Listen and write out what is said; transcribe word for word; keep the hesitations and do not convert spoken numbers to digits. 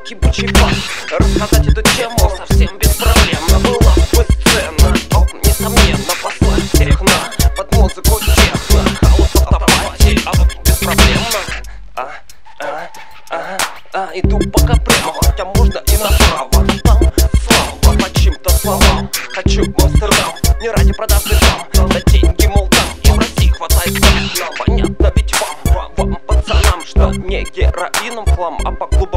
ебучий фан. Рассказать эту тему совсем беспроблемно. Была бы сцена, о, несомненно, послать всех на под музыку техно, хаос, автопати, а вот беспроблемно. А, а, а, а, иду пока прямо, хотя можно и направо. Там слава по чьим-то словам. Хочу в Амстердам, не ради продажи там. За деньги, мол, там и в России хватает сам. Понятно ведь вам, вам, пацанам, что не героином хлам, а по клубу